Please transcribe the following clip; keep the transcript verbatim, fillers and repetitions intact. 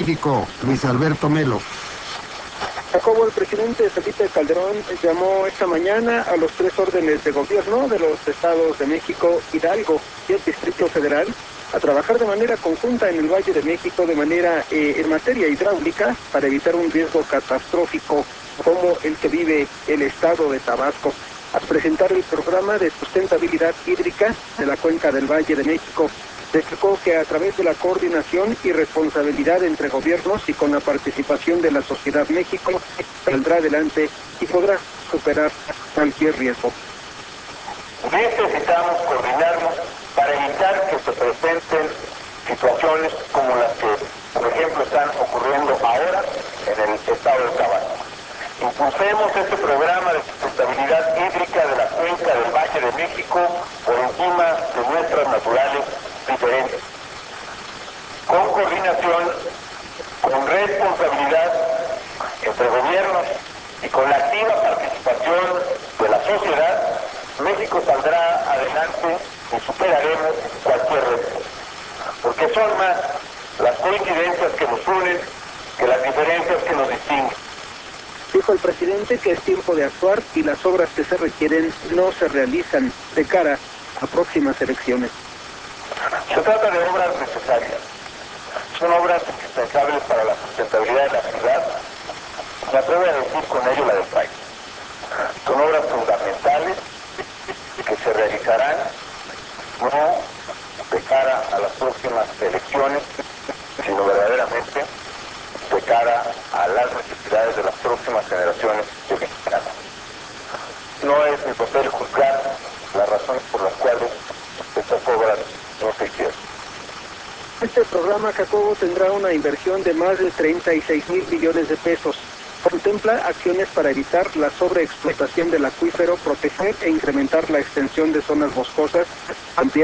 México, Luis Alberto Melo. Jacobo, el presidente Felipe Calderón llamó esta mañana a los tres órdenes de gobierno de los estados de México, Hidalgo y el Distrito Federal a trabajar de manera conjunta en el Valle de México de manera eh, en materia hidráulica para evitar un riesgo catastrófico como el que vive el estado de Tabasco. Al presentar el programa de sustentabilidad hídrica de la cuenca del Valle de México, destacó que a través de la coordinación y responsabilidad entre gobiernos y con la participación de la sociedad, México saldrá adelante y podrá superar cualquier riesgo. Necesitamos coordinarnos para evitar que se presenten situaciones como las que, por ejemplo, están ocurriendo ahora en el estado de Tabasco. Impulsemos este programa de sustentabilidad hídrica de la cuenca del Valle de México por encima de nuestras naturales diferencias. Con coordinación, con responsabilidad entre gobiernos y con la activa participación de la sociedad, México saldrá adelante y superaremos cualquier reto. Porque son más las coincidencias que nos unen que las diferencias que nos distinguen. Dijo el presidente que es tiempo de actuar y las obras que se requieren no se realizan de cara a próximas elecciones. Se trata de obras necesarias. Son obras indispensables para la sustentabilidad de la ciudad. Me atrevo a decir con ello la del país. Son obras fundamentales que se realizarán no de cara a las próximas elecciones, sino verdaderamente de cara a las necesidades de las próximas generaciones de mexicanos. No es mi papel juzgar las razones por las cuales estas obras no se hicieron. Este programa, Jacobo, tendrá una inversión de más de treinta y seis mil millones de pesos. Contempla acciones para evitar la sobreexplotación del acuífero, proteger e incrementar la extensión de zonas boscosas, ampliar